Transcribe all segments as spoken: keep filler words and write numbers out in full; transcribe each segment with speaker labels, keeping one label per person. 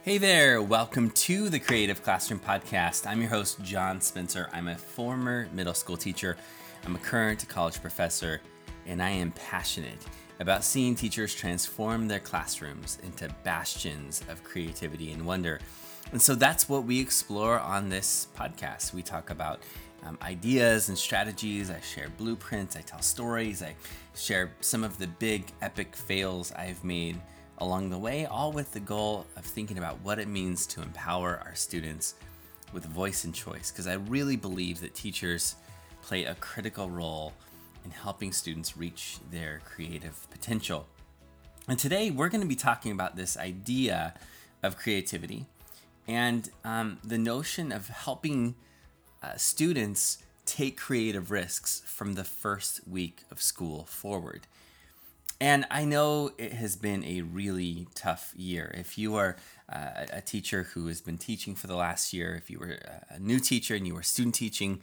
Speaker 1: Hey there, welcome to the Creative Classroom Podcast. I'm your host, John Spencer. I'm a former middle school teacher. I'm a current college professor, and I am passionate about seeing teachers transform their classrooms into bastions of creativity and wonder. And so that's what we explore on this podcast. We talk about um, ideas and strategies. I share blueprints. I tell stories. I share some of the big epic fails I've made along the way, all with the goal of thinking about what it means to empower our students with voice and choice. Because I really believe that teachers play a critical role in helping students reach their creative potential. And today we're going to be talking about this idea of creativity and um, the notion of helping uh, students take creative risks from the first week of school forward. And I know it has been a really tough year. If you are uh, a teacher who has been teaching for the last year, if you were a new teacher and you were student teaching,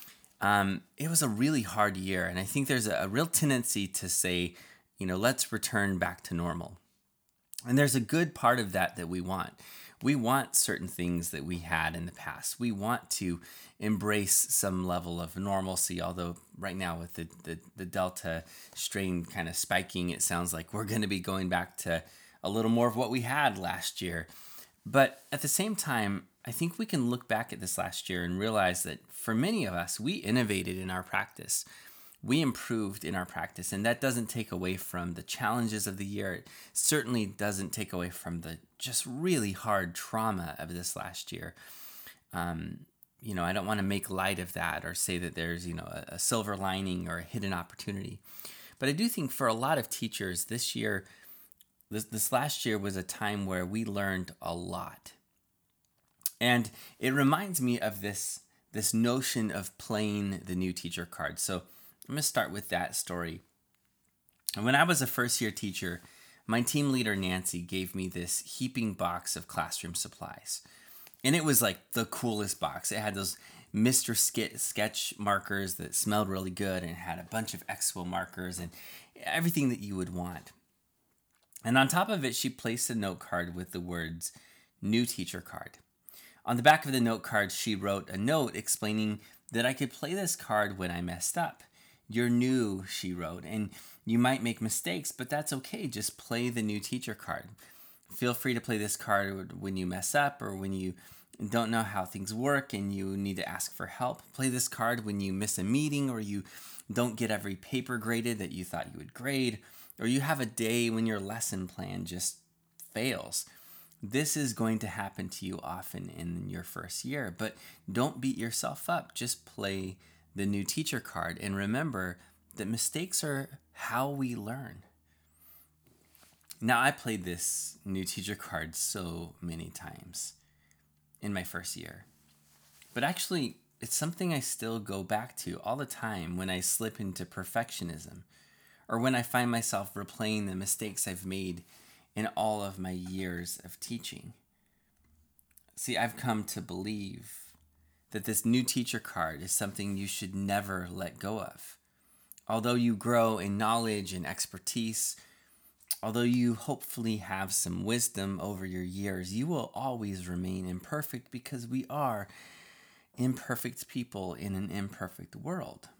Speaker 1: um, it was a really hard year. And I think there's a, a real tendency to say, you know, let's return back to normal. And there's a good part of that that we want. We want certain things that we had in the past. We want to embrace some level of normalcy, although right now with the, the, the Delta strain kind of spiking, it sounds like we're going to be going back to a little more of what we had last year. But at the same time, I think we can look back at this last year and realize that for many of us, we innovated in our practice. We improved in our practice, and that doesn't take away from the challenges of the year. It certainly doesn't take away from the just really hard trauma of this last year. Um, you know, I don't want to make light of that or say that there's, you know, a, a silver lining or a hidden opportunity. But I do think for a lot of teachers this year, this, this last year was a time where we learned a lot. And it reminds me of this, this notion of playing the new teacher card. So I'm going to start with that story. When I was a first year teacher, my team leader, Nancy, gave me this heaping box of classroom supplies. And it was like the coolest box. It had those Mister Sketch markers that smelled really good, and it had a bunch of Expo markers and everything that you would want. And on top of it, she placed a note card with the words, "New Teacher Card." On the back of the note card, she wrote a note explaining that I could play this card when I messed up. "You're new," she wrote, "and you might make mistakes, but that's okay. Just play the new teacher card. Feel free to play this card when you mess up or when you don't know how things work and you need to ask for help. Play this card when you miss a meeting or you don't get every paper graded that you thought you would grade, or you have a day when your lesson plan just fails. This is going to happen to you often in your first year, but don't beat yourself up. Just play the new teacher card, and remember that mistakes are how we learn." Now, I played this new teacher card so many times in my first year, but actually it's something I still go back to all the time when I slip into perfectionism or when I find myself replaying the mistakes I've made in all of my years of teaching. See, I've come to believe that this new teacher card is something you should never let go of. Although you grow in knowledge and expertise, although you hopefully have some wisdom over your years, you will always remain imperfect because we are imperfect people in an imperfect world.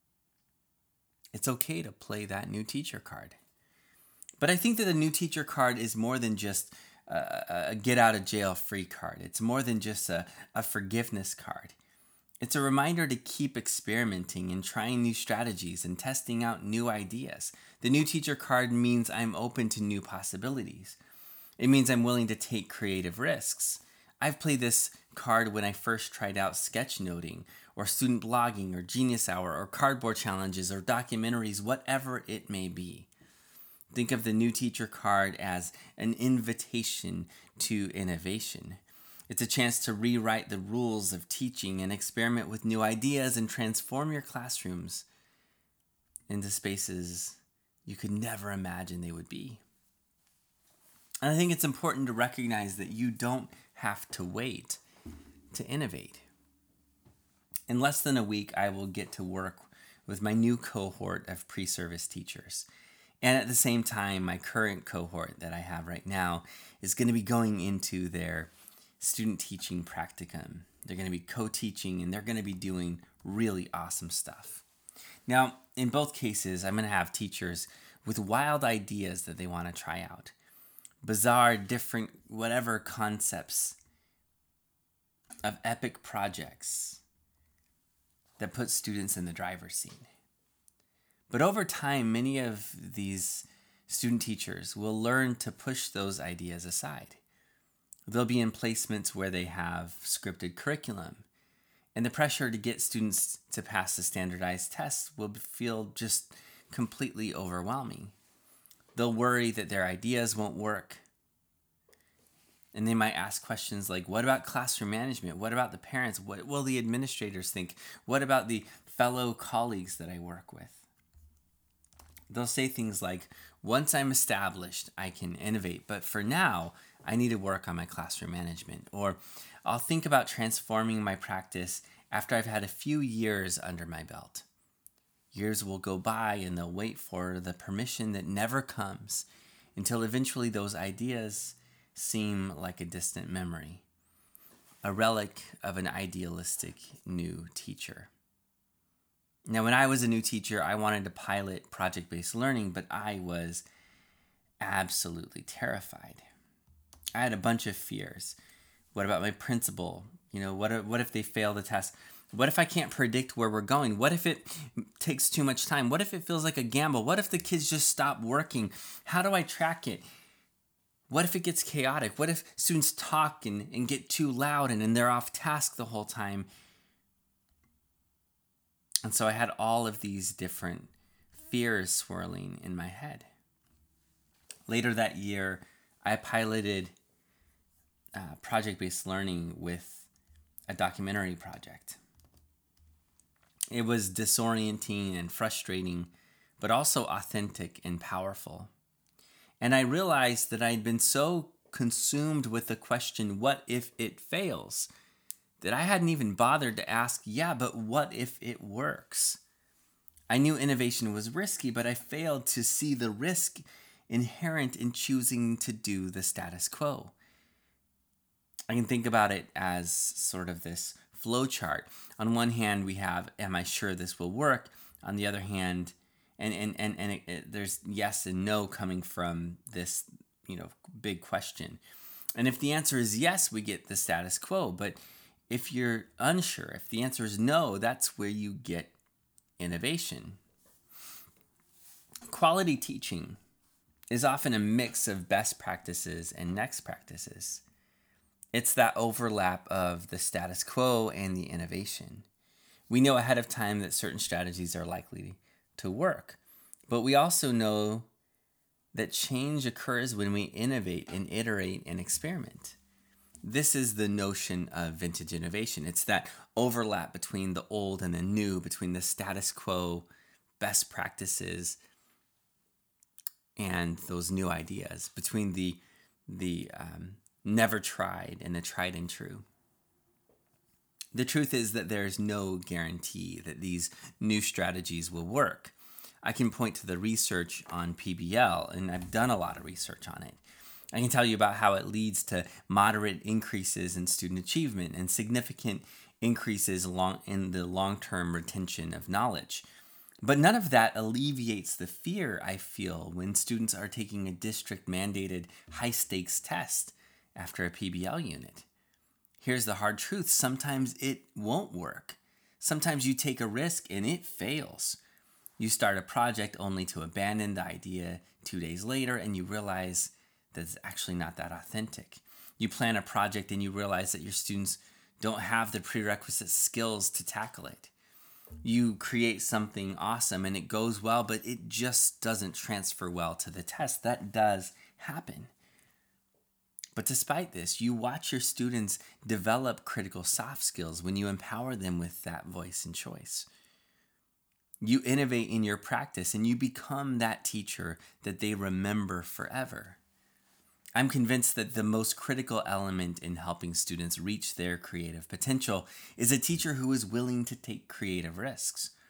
Speaker 1: It's okay to play that new teacher card. But I think that the new teacher card is more than just a, a get out of jail free card. It's more than just a, a forgiveness card. It's a reminder to keep experimenting and trying new strategies and testing out new ideas. The new teacher card means I'm open to new possibilities. It means I'm willing to take creative risks. I've played this card when I first tried out sketchnoting or student blogging or Genius Hour or cardboard challenges or documentaries, whatever it may be. Think of the new teacher card as an invitation to innovation. It's a chance to rewrite the rules of teaching and experiment with new ideas and transform your classrooms into spaces you could never imagine they would be. And I think it's important to recognize that you don't have to wait to innovate. In less than a week, I will get to work with my new cohort of pre-service teachers. And at the same time, my current cohort that I have right now is going to be going into their student teaching practicum. They're going to be co-teaching, and they're going to be doing really awesome stuff. Now, in both cases, I'm going to have teachers with wild ideas that they want to try out. Bizarre, different, whatever concepts of epic projects that put students in the driver's seat. But over time, many of these student teachers will learn to push those ideas aside. They'll be in placements where they have scripted curriculum, and the pressure to get students to pass the standardized tests will feel just completely overwhelming. They'll worry that their ideas won't work. And they might ask questions like, what about classroom management? What about the parents? What will the administrators think? What about the fellow colleagues that I work with? They'll say things like, once I'm established, I can innovate, but for now, I need to work on my classroom management. Or I'll think about transforming my practice after I've had a few years under my belt. Years will go by and they'll wait for the permission that never comes until eventually those ideas seem like a distant memory, a relic of an idealistic new teacher. Now, when I was a new teacher, I wanted to pilot project-based learning, but I was absolutely terrified. I had a bunch of fears. What about my principal? You know, what if, what if they fail the test? What if I can't predict where we're going? What if it takes too much time? What if it feels like a gamble? What if the kids just stop working? How do I track it? What if it gets chaotic? What if students talk and, and get too loud and, and they're off task the whole time? And so I had all of these different fears swirling in my head. Later that year, I piloted uh, project-based learning with a documentary project. It was disorienting and frustrating, but also authentic and powerful. And I realized that I'd been so consumed with the question, what if it fails? That I hadn't even bothered to ask, yeah, but what if it works? I knew innovation was risky, but I failed to see the risk inherent in choosing to do the status quo. I can think about it as sort of this flow chart. On one hand, we have, am I sure this will work? On the other hand, and and and, and it, it, there's yes and no coming from this, you know, big question. And if the answer is yes, we get the status quo. But if you're unsure, if the answer is no, that's where you get innovation. Quality teaching is often a mix of best practices and next practices. It's that overlap of the status quo and the innovation. We know ahead of time that certain strategies are likely to work, but we also know that change occurs when we innovate and iterate and experiment. This is the notion of vintage innovation. It's that overlap between the old and the new, between the status quo, best practices, and those new ideas, between the the um, never tried and the tried and true. The truth is that there's no guarantee that these new strategies will work. I can point to the research on P B L, and I've done a lot of research on it. I can tell you about how it leads to moderate increases in student achievement and significant increases long in the long-term retention of knowledge. But none of that alleviates the fear I feel when students are taking a district-mandated high-stakes test after a P B L unit. Here's the hard truth. Sometimes it won't work. Sometimes you take a risk and it fails. You start a project only to abandon the idea two days later, and you realize that it's actually not that authentic. You plan a project and you realize that your students don't have the prerequisite skills to tackle it. You create something awesome and it goes well, but it just doesn't transfer well to the test. That does happen. But despite this, you watch your students develop critical soft skills when you empower them with that voice and choice. You innovate in your practice and you become that teacher that they remember forever. I'm convinced that the most critical element in helping students reach their creative potential is a teacher who is willing to take creative risks.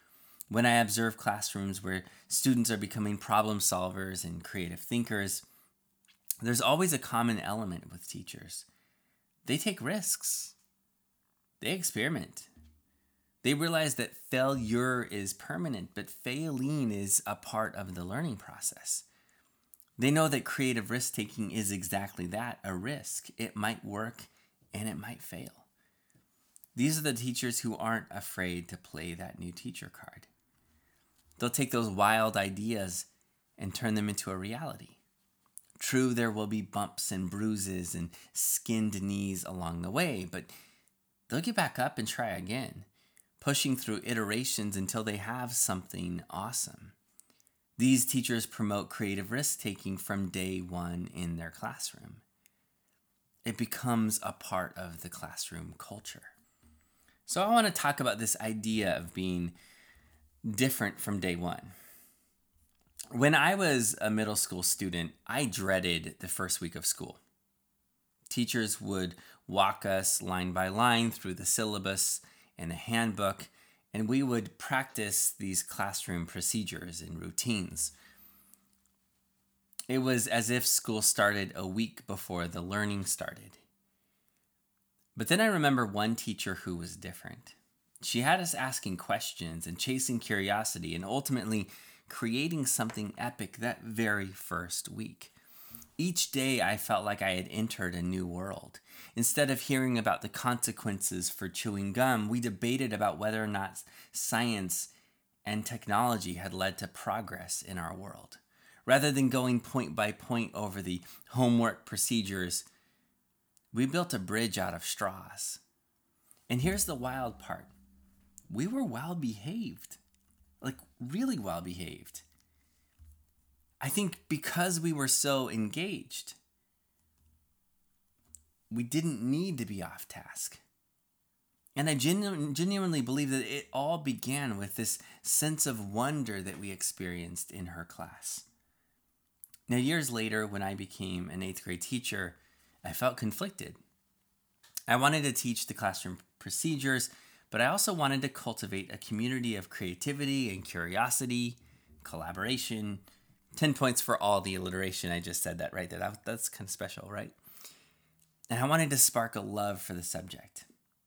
Speaker 1: When I observe classrooms where students are becoming problem solvers and creative thinkers, there's always a common element with teachers. They take risks. They experiment. They realize that failure is permanent, but failing is a part of the learning process. They know that creative risk-taking is exactly that, a risk. It might work and it might fail. These are the teachers who aren't afraid to play that new teacher card. They'll take those wild ideas and turn them into a reality. True, there will be bumps and bruises and skinned knees along the way, but they'll get back up and try again, pushing through iterations until they have something awesome. These teachers promote creative risk-taking from day one in their classroom. It becomes a part of the classroom culture. So I want to talk about this idea of being different from day one. When I was a middle school student, I dreaded the first week of school. Teachers would walk us line by line through the syllabus and the handbook, and we would practice these classroom procedures and routines. It was as if school started a week before the learning started. But then I remember one teacher who was different. She had us asking questions and chasing curiosity and ultimately creating something epic that very first week. Each day I felt like I had entered a new world. Instead of hearing about the consequences for chewing gum, we debated about whether or not science and technology had led to progress in our world. Rather than going point by point over the homework procedures, we built a bridge out of straws. And here's the wild part. We were well behaved, like really well behaved. I think because we were so engaged, we didn't need to be off task. And I genu- genuinely believe that it all began with this sense of wonder that we experienced in her class. Now, years later, when I became an eighth grade teacher, I felt conflicted. I wanted to teach the classroom procedures, but I also wanted to cultivate a community of creativity and curiosity, collaboration. ten points for all the alliteration. I just said that right there. That, that's kind of special, right? And I wanted to spark a love for the subject.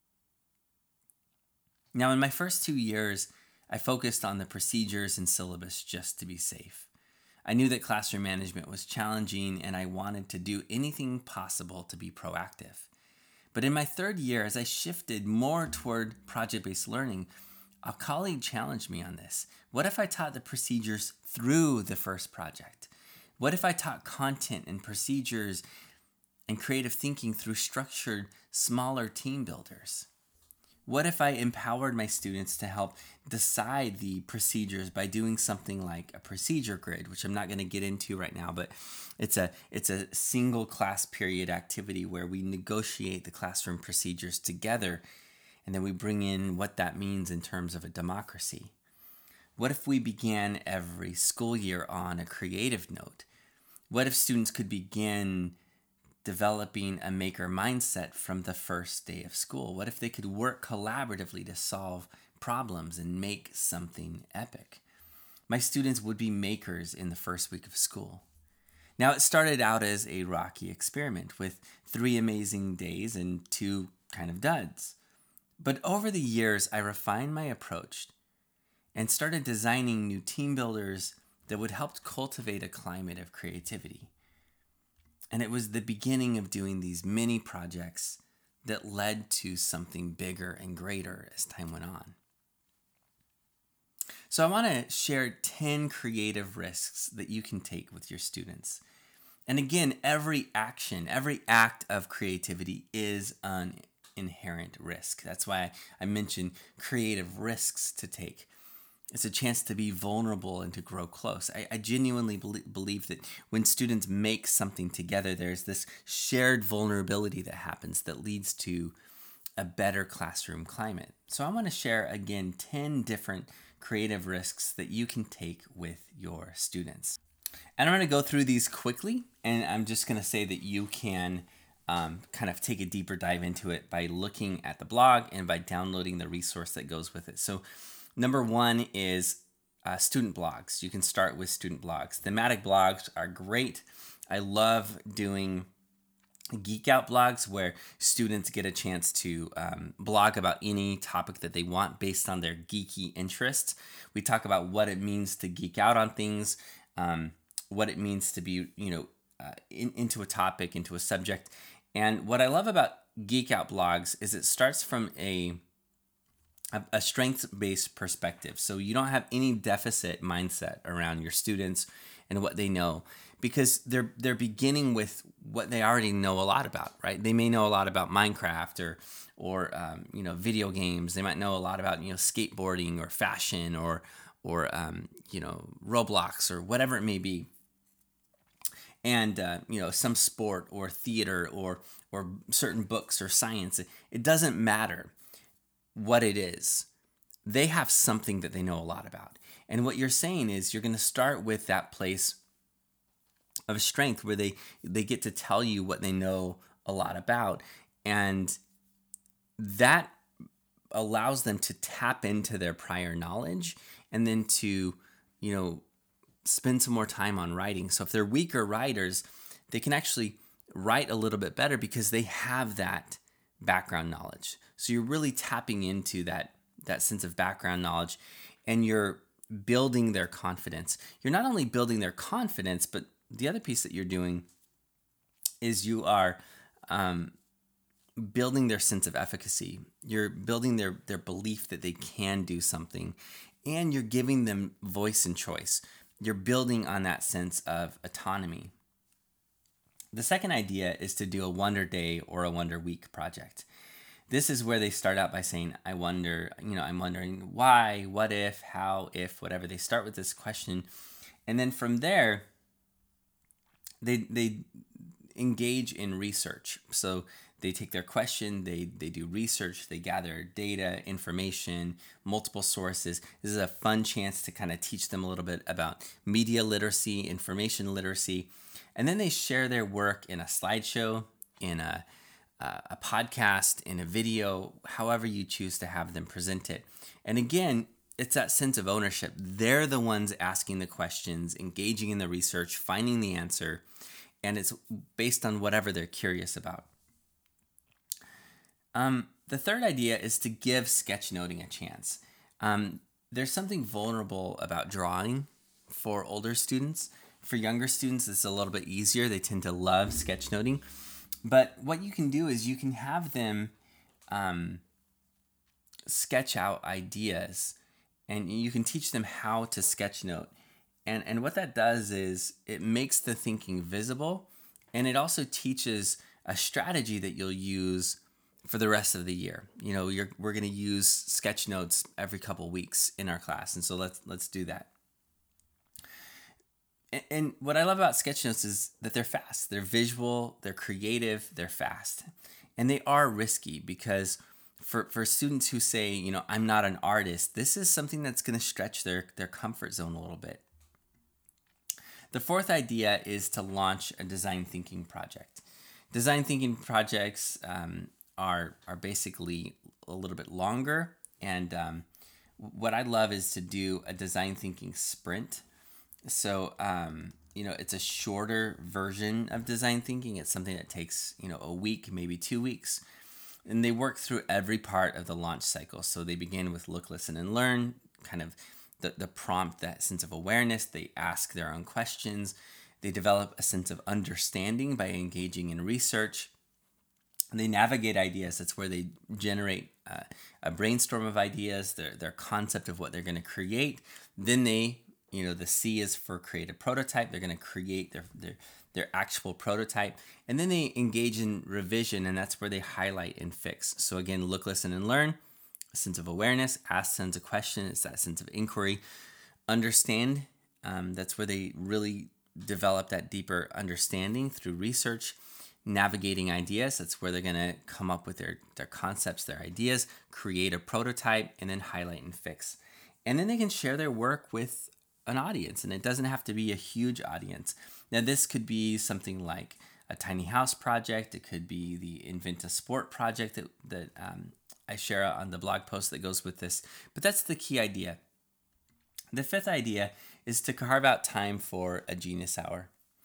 Speaker 1: Now, in my first two years, I focused on the procedures and syllabus just to be safe. I knew that classroom management was challenging, and I wanted to do anything possible to be proactive. But in my third year, as I shifted more toward project-based learning, a colleague challenged me on this. What if I taught the procedures through the first project? What if I taught content and procedures and creative thinking through structured, smaller team builders? What if I empowered my students to help decide the procedures by doing something like a procedure grid, which I'm not going to get into right now, but it's a it's a single class period activity where we negotiate the classroom procedures together, and then we bring in what that means in terms of a democracy. What if we began every school year on a creative note? What if students could begin developing a maker mindset from the first day of school? What if they could work collaboratively to solve problems and make something epic? My students would be makers in the first week of school. Now, it started out as a rocky experiment with three amazing days and two kind of duds. But over the years, I refined my approach and started designing new team builders that would help cultivate a climate of creativity. And it was the beginning of doing these mini projects that led to something bigger and greater as time went on. So I want to share ten creative risks that you can take with your students. And again, every action, every act of creativity is an inherent risk. That's why I mentioned creative risks to take. It's a chance to be vulnerable and to grow close. I, I genuinely believe, believe that when students make something together, there's this shared vulnerability that happens that leads to a better classroom climate. So I want to share, again, ten different creative risks that you can take with your students. And I'm going to go through these quickly, and I'm just going to say that you can um, kind of take a deeper dive into it by looking at the blog and by downloading the resource that goes with it. So Number one is uh, student blogs. You can start with student blogs. Thematic blogs are great. I love doing geek out blogs where students get a chance to um, blog about any topic that they want based on their geeky interests. We talk about what it means to geek out on things, um, what it means to be, you know, uh, in, into a topic, into a subject. And what I love about geek out blogs is it starts from a a strengths-based perspective. So you don't have any deficit mindset around your students and what they know, because they're they're beginning with what they already know a lot about, right? They may know a lot about Minecraft or or um, you know, video games. They might know a lot about, you know, skateboarding or fashion or or um, you know, Roblox or whatever it may be, and uh, you know, some sport or theater or or certain books or science. It doesn't matter what it is. They have something that they know a lot about. And what you're saying is you're going to start with that place of strength where they they get to tell you what they know a lot about, and that allows them to tap into their prior knowledge and then to, you know, spend some more time on writing. So if they're weaker writers, they can actually write a little bit better because they have that background knowledge. So you're really tapping into that that sense of background knowledge, and you're building their confidence. You're not only building their confidence, but the other piece that you're doing is you are um, building their sense of efficacy. You're building their their belief that they can do something, and you're giving them voice and choice. You're building on that sense of autonomy. The second idea is to do a Wonder Day or a Wonder Week project. This is where they start out by saying, I wonder, you know, I'm wondering why, what if, how, if, whatever. They start with this question. And then from there, they they engage in research. So they take their question, they they do research, they gather data, information, multiple sources. This is a fun chance to kind of teach them a little bit about media literacy, information literacy. And then they share their work in a slideshow, in a Uh, a podcast, in a video, however you choose to have them present it. And again, it's that sense of ownership. They're the ones asking the questions, engaging in the research, finding the answer, and it's based on whatever they're curious about. Um, the third idea is to give sketchnoting a chance. Um, there's something vulnerable about drawing for older students. For younger students, it's a little bit easier. They tend to love sketchnoting. But what you can do is you can have them um, sketch out ideas, and you can teach them how to sketchnote. And, and what that does is it makes the thinking visible, and it also teaches a strategy that you'll use for the rest of the year. You know, you're, we're going to use sketchnotes every couple weeks in our class, and so let's let's do that. And what I love about sketchnotes is that they're fast. They're visual, they're creative, they're fast. And they are risky because for, for students who say, you know, I'm not an artist, this is something that's going to stretch their, their comfort zone a little bit. The fourth idea is to launch a design thinking project. Design thinking projects um, are, are basically a little bit longer. And um, what I love is to do a design thinking sprint. So, um, you know, it's a shorter version of design thinking. It's something that takes, you know, a week, maybe two weeks. And they work through every part of the launch cycle. So they begin with look, listen, and learn, kind of the, the prompt, that sense of awareness. They ask their own questions. They develop a sense of understanding by engaging in research. And they navigate ideas. That's where they generate uh, a brainstorm of ideas, their, their concept of what they're going to create. Then they You know, the C is for create a prototype. They're going to create their, their their actual prototype. And then they engage in revision, and that's where they highlight and fix. So again, look, listen, and learn. A sense of awareness, ask sense of question. It's that sense of inquiry. Understand, um, that's where they really develop that deeper understanding through research. Navigating ideas, that's where they're going to come up with their, their concepts, their ideas, create a prototype, and then highlight and fix. And then they can share their work with an audience, and it doesn't have to be a huge audience. Now, this could be something like a tiny house project. It could be the Invent a Sport project that, that um, I share on the blog post that goes with this. But that's the key idea. The fifth idea is to carve out time for a Genius Hour.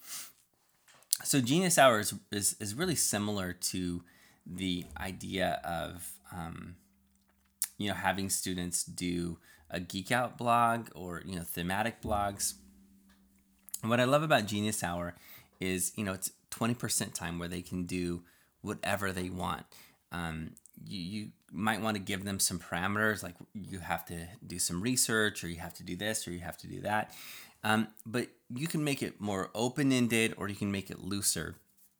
Speaker 1: So Genius Hour is, is, is really similar to the idea of um, you know, having students do a Geek Out blog or, you know, thematic blogs. And what I love about Genius Hour is, you know, it's twenty percent time where they can do whatever they want. Um, you, you might want to give them some parameters, like you have to do some research, or you have to do this, or you have to do that. Um, but you can make it more open-ended, or you can make it looser.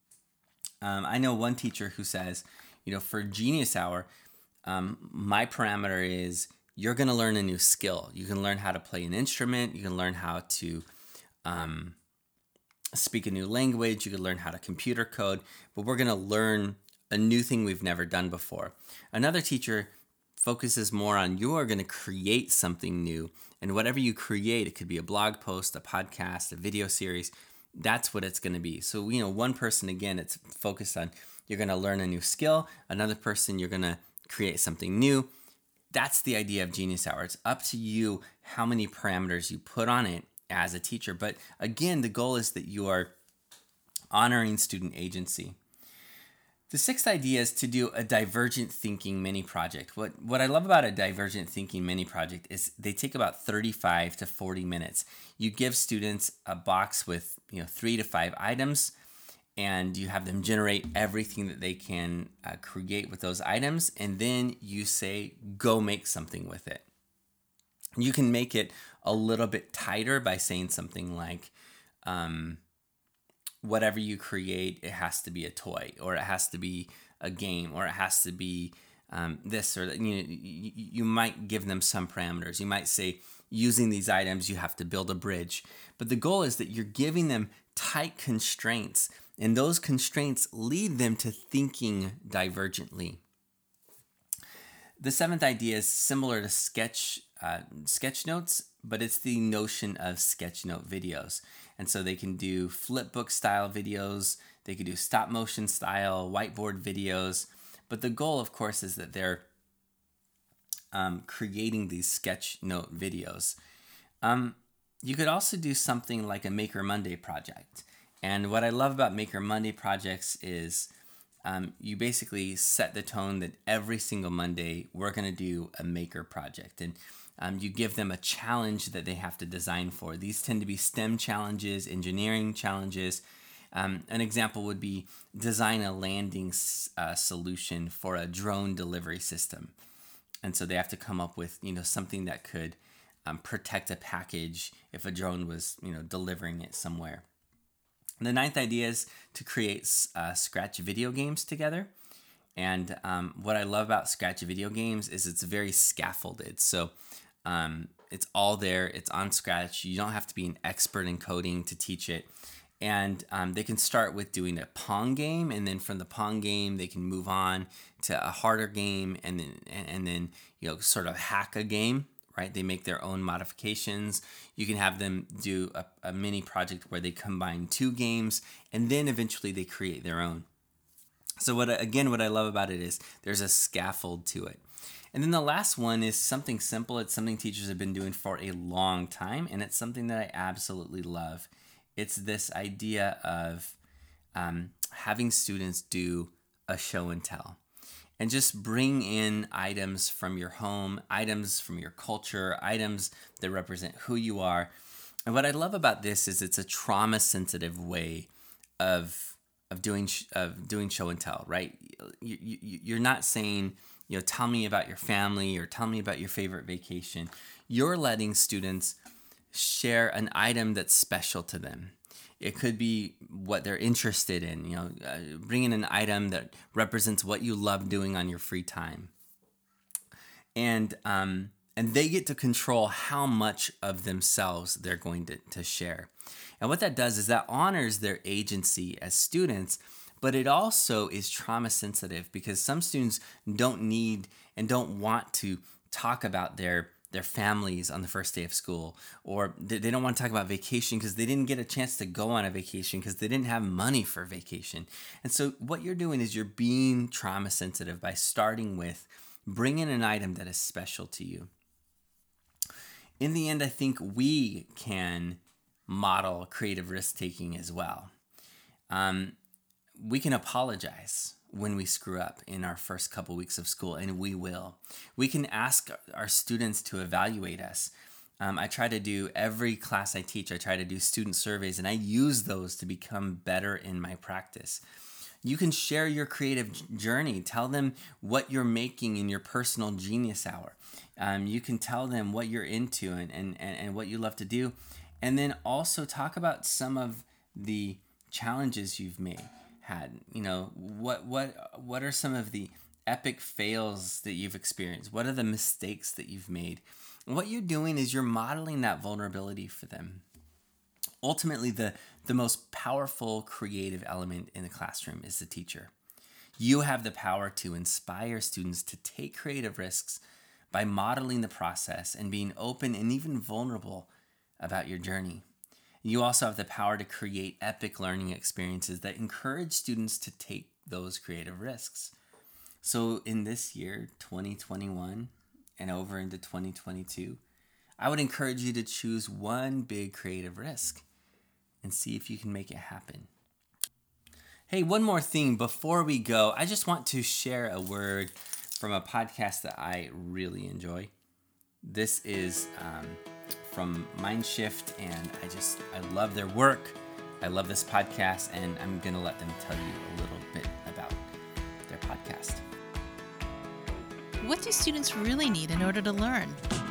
Speaker 1: Um, I know one teacher who says, you know, for Genius Hour, um, my parameter is you're going to learn a new skill. You can learn how to play an instrument. You can learn how to um, speak a new language. You can learn how to computer code. But we're going to learn a new thing we've never done before. Another teacher focuses more on you are going to create something new. And whatever you create, it could be a blog post, a podcast, a video series. That's what it's going to be. So, you know, one person, again, it's focused on you're going to learn a new skill. Another person, you're going to create something new. That's the idea of Genius Hour. It's up to you how many parameters you put on it as a teacher. But again, the goal is that you are honoring student agency. The sixth idea is to do a divergent thinking mini project. What what I love about a divergent thinking mini project is they take about thirty-five to forty minutes. You give students a box with, you know, three to five items, and you have them generate everything that they can uh, create with those items, and then you say, go make something with it. You can make it a little bit tighter by saying something like, um, whatever you create, it has to be a toy, or it has to be a game, or it has to be um, this or that. You know, you, you might give them some parameters. You might say, using these items, you have to build a bridge. But the goal is that you're giving them tight constraints, and those constraints lead them to thinking divergently. The seventh idea is similar to sketch uh, sketch notes, but it's the notion of sketch note videos. And so they can do flipbook style videos, they could do stop motion style, whiteboard videos. But the goal, of course, is that they're um, creating these sketch note videos. Um, you could also do something like a Maker Monday project. And what I love about Maker Monday projects is um, you basically set the tone that every single Monday we're going to do a maker project. And um, you give them a challenge that they have to design for. These tend to be STEM challenges, engineering challenges. Um, an example would be design a landing uh, solution for a drone delivery system. And so they have to come up with, you know, something that could um, protect a package if a drone was, you know, delivering it somewhere. The ninth idea is to create uh, Scratch video games together. And um, what I love about Scratch video games is it's very scaffolded. So um, it's all there. It's on Scratch. You don't have to be an expert in coding to teach it. And um, they can start with doing a Pong game, and then from the Pong game, they can move on to a harder game, and then and then you know sort of hack a game, right? They make their own modifications. You can have them do a, a mini project where they combine two games, and then eventually they create their own. So what again, what I love about it is there's a scaffold to it. And then the last one is something simple. It's something teachers have been doing for a long time, and it's something that I absolutely love. It's this idea of um, having students do a show and tell. And just bring in items from your home, items from your culture, items that represent who you are. And what I love about this is it's a trauma-sensitive way of of doing of doing show and tell, right? You, you, you're not saying, you know, tell me about your family or tell me about your favorite vacation. You're letting students share an item that's special to them. It could be what they're interested in, you know, uh, bring in an item that represents what you love doing on your free time. And um, and they get to control how much of themselves they're going to, to share. And what that does is that honors their agency as students, but it also is trauma sensitive because some students don't need and don't want to talk about their their families on the first day of school, or they don't want to talk about vacation because they didn't get a chance to go on a vacation because they didn't have money for vacation. And so what you're doing is you're being trauma sensitive by starting with Bring in an item that is special to you. In the end, I think we can model creative risk-taking as well. Um, we can apologize when we screw up in our first couple weeks of school, and we will. We can ask our students to evaluate us. Um, I try to do every class I teach, I try to do student surveys, and I use those to become better in my practice. You can share your creative journey. Tell them what you're making in your personal genius hour. Um, you can tell them what you're into and, and, and what you love to do. And then also talk about some of the challenges you've made, had. You know, what what what are some of the epic fails that you've experienced? What are the mistakes that you've made? What you're doing is you're modeling that vulnerability for them. Ultimately, the, the most powerful creative element in the classroom is the teacher. You have the power to inspire students to take creative risks by modeling the process and being open and even vulnerable about your journey. You also have the power to create epic learning experiences that encourage students to take those creative risks. So in this year, twenty twenty-one, and over into twenty twenty-two, I would encourage you to choose one big creative risk and see if you can make it happen. Hey, one more thing before we go. I just want to share a word from a podcast that I really enjoy. This is um, from Mindshift, and I just, I love their work. I love this podcast, and I'm going to let them tell you a little bit about their podcast.
Speaker 2: What do students really need in order to learn?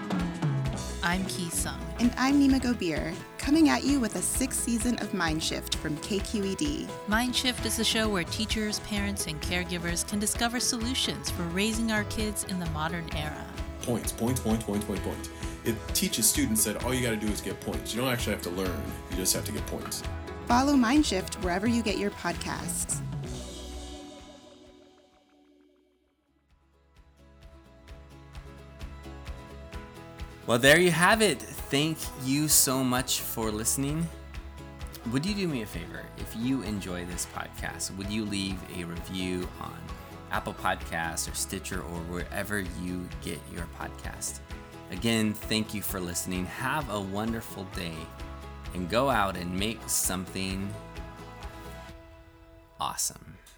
Speaker 2: I'm Ki Sung.
Speaker 3: And I'm Nima Gobir, coming at you with a sixth season of Mindshift from K Q E D.
Speaker 2: Mindshift is the show where teachers, parents, and caregivers can discover solutions for raising our kids in the modern era.
Speaker 4: Points, points, points, points, points, points. It teaches students that all you got to do is get points. You don't actually have to learn. You just have to get points.
Speaker 3: Follow Mindshift wherever you get your podcasts.
Speaker 1: Well, there you have it. Thank you so much for listening. Would you do me a favor? If you enjoy this podcast, would you leave a review on Apple Podcasts or Stitcher or wherever you get your podcast? Again, thank you for listening. Have a wonderful day and go out and make something awesome.